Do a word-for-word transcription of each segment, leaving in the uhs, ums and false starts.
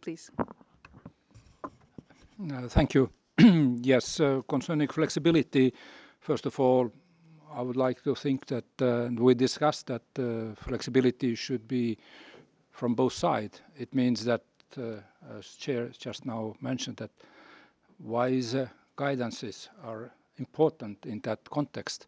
please. Uh, thank you. Yes, uh, concerning flexibility, first of all, I would like to think that uh, we discussed that uh, flexibility should be from both sides. It means that, uh, as Chair just now mentioned, that wise uh, guidances are important in that context,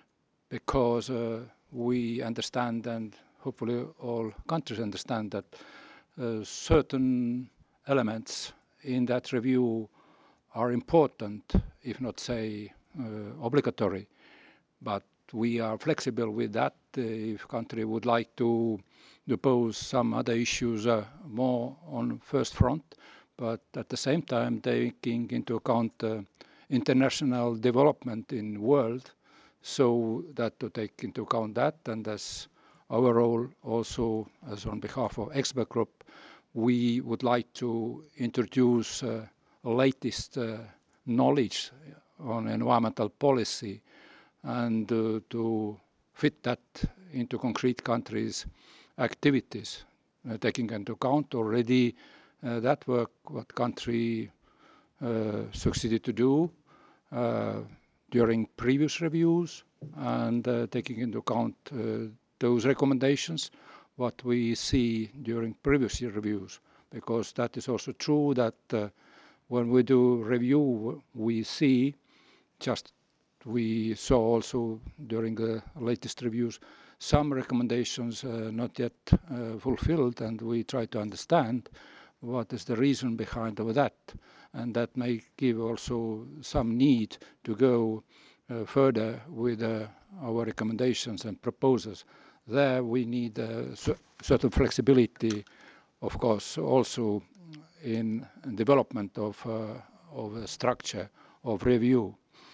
because uh, we understand, and hopefully all countries understand, that uh, certain elements in that review are important, if not say uh, obligatory. But we are flexible with that. Uh, if country would like to depose some other issues uh, more on first front, but at the same time taking into account uh, international development in world, so that to take into account that, and as our role also as on behalf of expert group, we would like to introduce uh, latest uh, knowledge on environmental policy and uh, to fit that into concrete countries' activities, uh, taking into account already uh, that work what country uh, succeeded to do uh, during previous reviews, and uh, taking into account uh, those recommendations what we see during previous year reviews, because that is also true that uh, when we do review, we see, just we saw also during the latest reviews, some recommendations uh, not yet uh, fulfilled, and we try to understand what is the reason behind of that. And that may give also some need to go uh, further with uh, our recommendations and proposals. There we need uh, certain flexibility, of course, also in development of, uh, of a structure of review.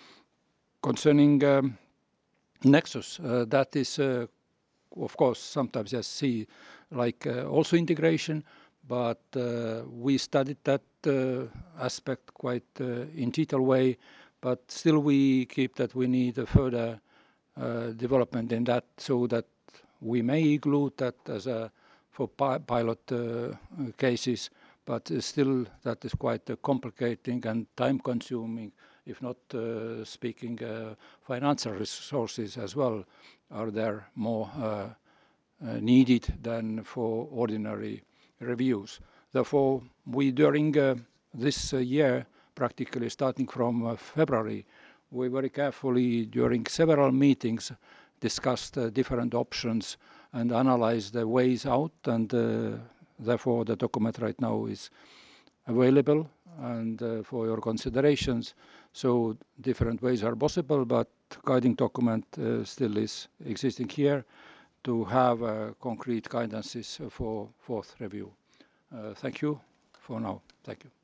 Concerning um, Nexus, uh, that is, uh, of course, sometimes I see like uh, also integration, but uh, we studied that uh, aspect quite uh, in detail way, but still we keep that we need a further uh, development in that, so that we may include that as a for pi pilot uh, cases, but still that is quite uh, complicating and time consuming, if not uh, speaking uh, financial resources as well are there more uh, uh, needed than for ordinary reviews. Therefore, we during uh, this uh, year, practically starting from uh, February, we very carefully during several meetings discussed uh, different options and analyzed the ways out, and uh, therefore the document right now is available and uh, for your considerations. So different ways are possible, but guiding document uh, still is existing here to have uh, concrete guidances for fourth review. Uh, thank you for now. Thank you.